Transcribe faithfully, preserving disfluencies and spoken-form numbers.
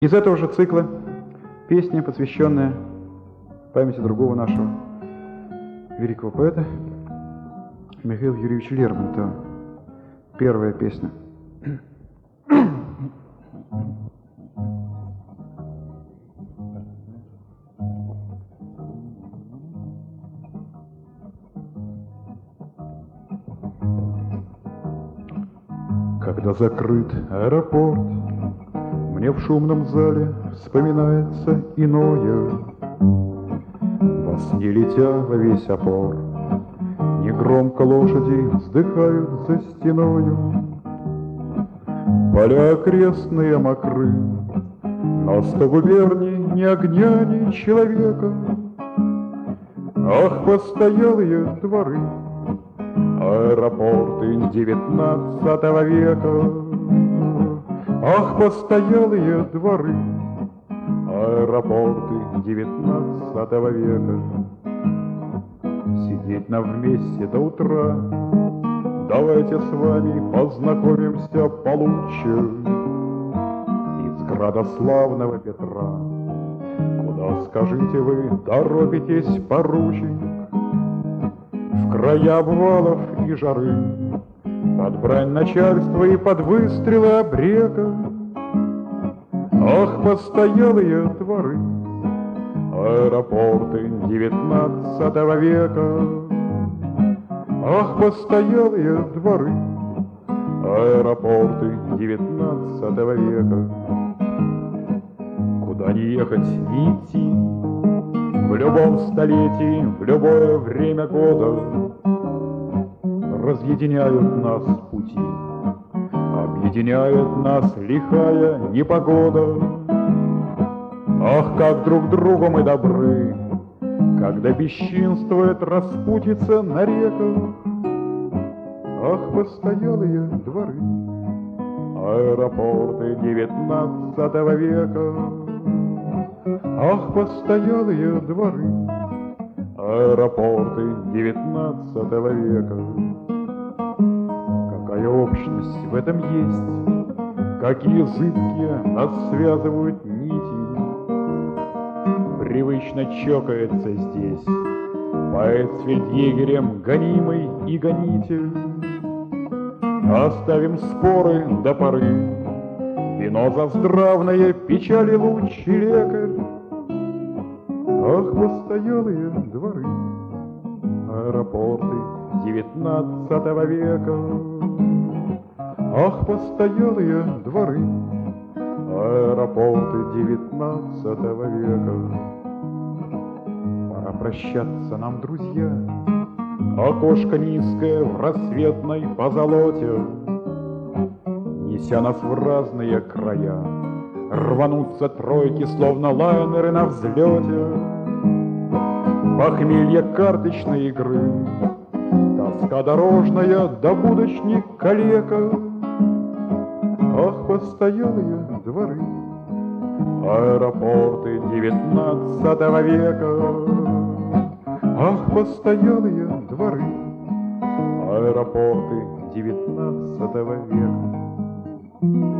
Из этого же цикла песня, посвященная памяти другого нашего великого поэта Михаила Юрьевича Лермонтова. Первая песня. Когда закрыт аэропорт, мне в шумном зале вспоминается иное. Во сне летя во весь опор, негромко лошади вздыхают за стеною. Поля окрестные мокры, на сто губерний ни огня, ни человека. Ах, постоялые дворы, аэропорты девятнадцатого века. Ах, постоялые дворы, аэропорты девятнадцатого века. Сидеть нам вместе до утра, давайте с вами познакомимся получше. Из града славного Петра, куда, скажите вы, торопитесь, поручик? В края обвалов и жары, под брань начальства и под выстрелы обрека. Ах, постоялые дворы, аэропорты девятнадцатого века. Ах, постоялые дворы, аэропорты девятнадцатого века. Куда не ехать, не идти, в любом столетии, в любое время года разъединяют нас пути, объединяет нас лихая непогода. Ах, как друг другу мы добры, когда бесчинствует распутица на реках. Ах, постоялые дворы, аэропорты девятнадцатого века. Ах, постоялые дворы, аэропорты девятнадцатого века. Какая общность в этом есть, какие зыбкие нас связывают нити. Привычно чокается здесь поэт с фельдъегерем, гонимый и гонитель. Оставим споры до поры, вино за здравное, печали луч и лекарь. Ах, постоялые дворы, аэропорты девятнадцатого века. Ах, постоялые дворы, аэропорты девятнадцатого века. Пора прощаться нам, друзья, окошко низкое в рассветной позолоте. Неся нас в разные края, рванутся тройки, словно лайнеры на взлете. Похмелье карточной игры, тоска дорожная, да будочник калека. Ах, постоялые дворы, аэропорты девятнадцатого века. Ах, постоялые дворы, аэропорты девятнадцатого века.